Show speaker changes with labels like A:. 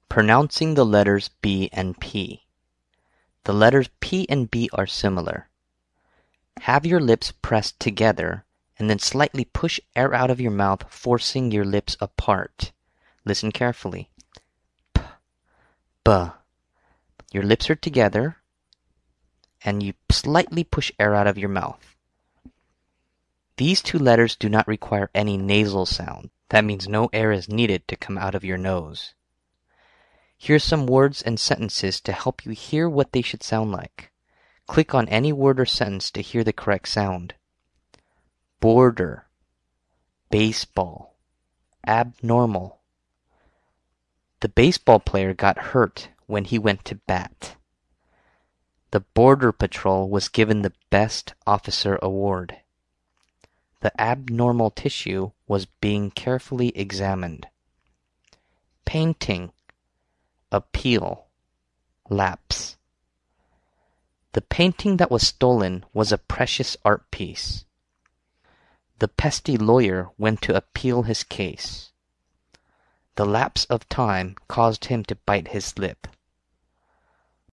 A: Pronouncing the letters B and P. The letters P and B are similar. Have your lips pressed together and then slightly push air out of your mouth, forcing your lips apart. Listen carefully. P, B. Your lips are together and you slightly push air out of your mouth. These two letters do not require any nasal sound. That means no air is needed to come out of your nose. Here's some words and sentences to help you hear what they should sound like. Click on any word or sentence to hear the correct sound. Border, baseball, abnormal. The baseball player got hurt when he went to bat. The Border Patrol was given the Best Officer Award. The abnormal tissue was being carefully examined. Painting, appeal, lapse. The painting that was stolen was a precious art piece. The pesky lawyer went to appeal his case. The lapse of time caused him to bite his lip.